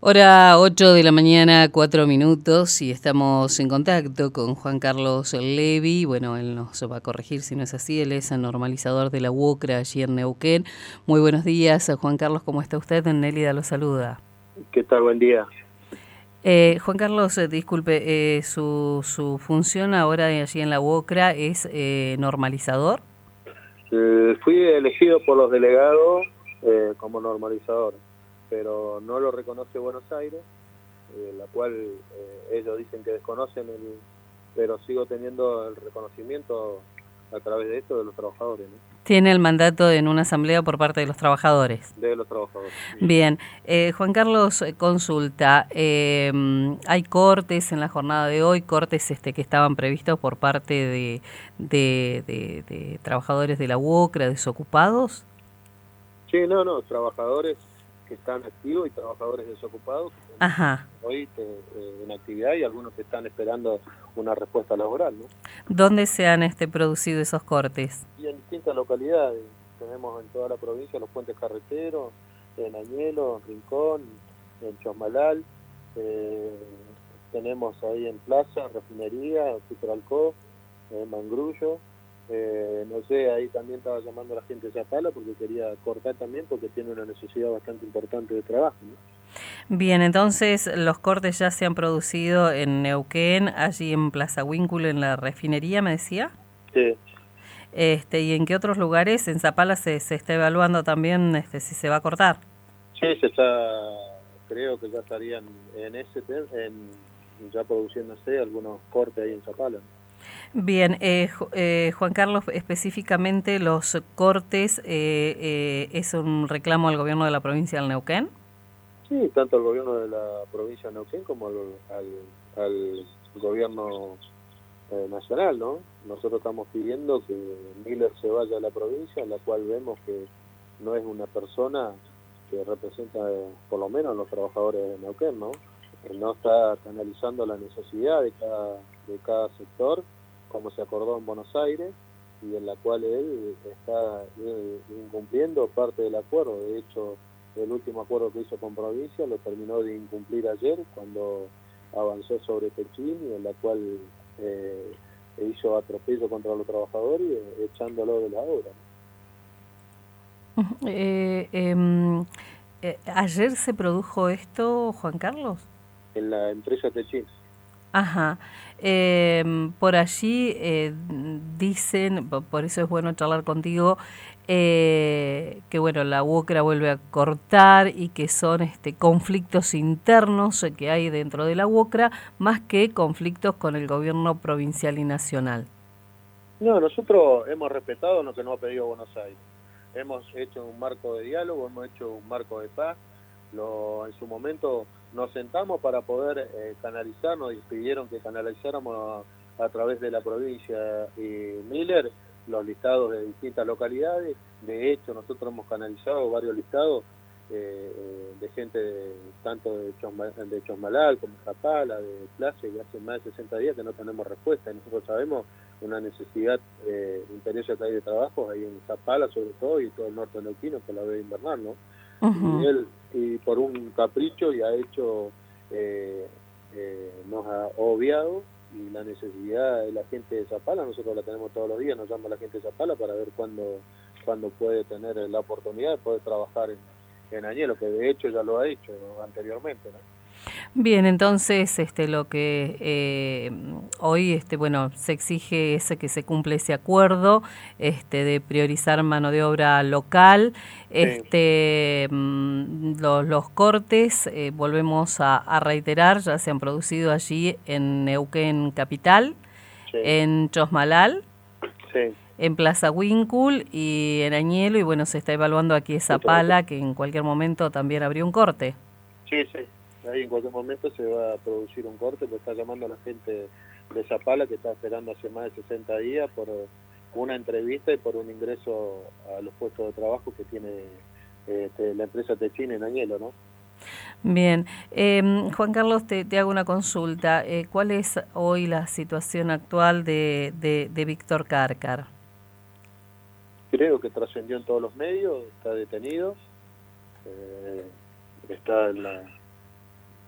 Hora 8 de la mañana, 4 minutos, y estamos en contacto con Juan Carlos Levi. Bueno, él nos va a corregir si no es así. Él es el normalizador de la UOCRA allí en Neuquén. Muy buenos días, Juan Carlos, ¿cómo está usted? Nélida lo saluda. ¿Qué tal? Buen día. Juan Carlos, disculpe, su función ahora allí en la UOCRA es normalizador. Fui elegido por los delegados como normalizador, pero no lo reconoce Buenos Aires, la cual ellos dicen que desconocen, pero sigo teniendo el reconocimiento a través de esto de los trabajadores, ¿no? Tiene el mandato en una asamblea por parte de los trabajadores. De los trabajadores. Bien, Juan Carlos, consulta, hay cortes en la jornada de hoy, cortes que estaban previstos por parte de trabajadores de la UOCRA, desocupados. Sí, no, trabajadores que están activos y trabajadores desocupados que están hoy en actividad, y algunos que están esperando una respuesta laboral, ¿no? ¿Dónde se han producido esos cortes? Y en distintas localidades. Tenemos en toda la provincia los puentes carreteros, en Añelo, en Rincón, en Chosmalal, tenemos ahí en Plaza, Refinería, Pitralcó, en Mangrullo. No sé, ahí también estaba llamando a la gente de Zapala porque quería cortar también, porque tiene una necesidad bastante importante de trabajo, ¿no? Bien, entonces los cortes ya se han producido en Neuquén, allí en Plaza Huínculo, en la refinería, ¿me decía? Sí. ¿Y en qué otros lugares? En Zapala se está evaluando también si se va a cortar. Sí, creo que ya estarían ya produciéndose algunos cortes ahí en Zapala, ¿no? Bien, Juan Carlos, específicamente los cortes, ¿es un reclamo al gobierno de la provincia del Neuquén? Sí, tanto al gobierno de la provincia de Neuquén como al gobierno nacional, ¿no? Nosotros estamos pidiendo que Miller se vaya a la provincia, en la cual vemos que no es una persona que representa, por lo menos, a los trabajadores de Neuquén, ¿no? No está canalizando la necesidad de cada sector, como se acordó en Buenos Aires, y en la cual él está incumpliendo parte del acuerdo. De hecho, el último acuerdo que hizo con provincia lo terminó de incumplir ayer, cuando avanzó sobre Techín, y en la cual hizo atropello contra los trabajadores, echándolo de la obra. ¿Ayer se produjo esto, Juan Carlos? En la empresa Techín. Ajá. Por allí dicen, por eso es bueno charlar contigo, que bueno, la UOCRA vuelve a cortar y que son conflictos internos que hay dentro de la UOCRA, más que conflictos con el gobierno provincial y nacional. No, nosotros hemos respetado lo que nos ha pedido Buenos Aires. Hemos hecho un marco de diálogo, hemos hecho un marco de paz. En su momento nos sentamos para poder canalizarnos, y pidieron que canalizáramos a través de la provincia y Miller los listados de distintas localidades. De hecho, nosotros hemos canalizado varios listados de gente tanto de Chosmalal como Zapala, de Plaza, y hace más de 60 días que no tenemos respuesta. Y nosotros sabemos una necesidad imperiosa que hay de trabajo ahí en Zapala, sobre todo, y todo el norte neuquino, que la ve invernal, ¿no? Uh-huh. Y por un capricho y ha hecho, nos ha obviado, y la necesidad de la gente de Zapala, nosotros la tenemos todos los días, nos llama la gente de Zapala para ver cuándo puede tener la oportunidad de poder trabajar en Añelo, que de hecho ya lo ha hecho anteriormente, ¿no? Bien, entonces lo que hoy bueno, se exige es que se cumpla ese acuerdo de priorizar mano de obra local. Sí. Los cortes, volvemos a reiterar, ya se han producido allí en Neuquén Capital, sí, en Chosmalal, sí, en Plaza Huínculo y en Añelo, y bueno, se está evaluando aquí en Zapala, que en cualquier momento también habría un corte. Sí, sí. Ahí en cualquier momento se va a producir un corte, porque está llamando a la gente de Zapala, que está esperando hace más de 60 días por una entrevista y por un ingreso a los puestos de trabajo que tiene la empresa Techín en Añelo, ¿no? Bien. Juan Carlos, te hago una consulta. ¿Cuál es hoy la situación actual de Víctor Cárcar? Creo que trascendió en todos los medios, está detenido, está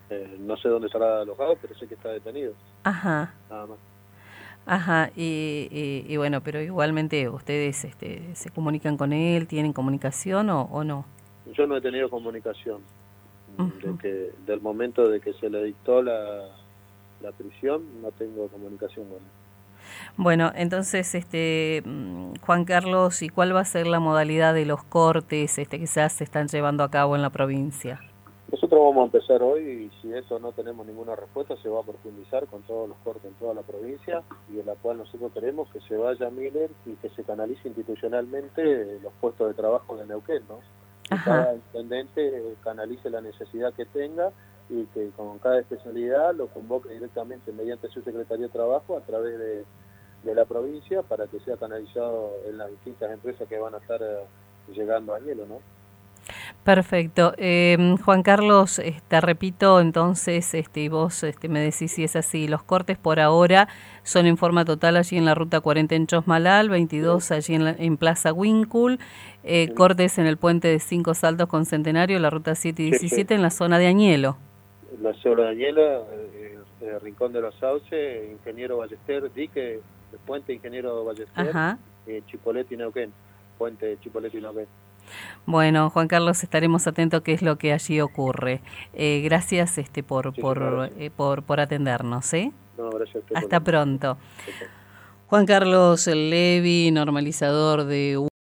No sé dónde estará alojado, pero sé que está detenido. Ajá. Nada más. Ajá, y bueno, pero igualmente ustedes se comunican con él, ¿tienen comunicación o no? Yo no he tenido comunicación. Uh-huh. Del momento de que se le dictó la prisión, no tengo comunicación con él. Bueno, entonces, Juan Carlos, ¿y cuál va a ser la modalidad de los cortes que se están llevando a cabo en la provincia? Nosotros vamos a empezar hoy y si eso no tenemos ninguna respuesta se va a profundizar con todos los cortes en toda la provincia y en la cual nosotros queremos que se vaya Miller y que se canalice institucionalmente los puestos de trabajo de Neuquén, ¿no? Que cada intendente canalice la necesidad que tenga y que con cada especialidad lo convoque directamente mediante su Secretaría de Trabajo a través de la provincia para que sea canalizado en las distintas empresas que van a estar llegando a Hielo, ¿no? Perfecto. Juan Carlos, te repito, entonces, y vos me decís si es así, los cortes por ahora son en forma total allí en la Ruta 40 en Chosmalal, 22 allí en Plaza Wincul, cortes en el puente de 5 Saltos con Centenario, la Ruta 7 y 17 en la zona de Añelo. La zona de Añelo, Rincón de los Sauces, Ingeniero Ballester, Dique, Puente Ingeniero Ballester, Chipoleti y Neuquén, Puente Chipoleti y Neuquén. Bueno, Juan Carlos, estaremos atentos a qué es lo que allí ocurre. Gracias por atendernos. No, gracias. Hasta pronto. Juan Carlos Levi, normalizador de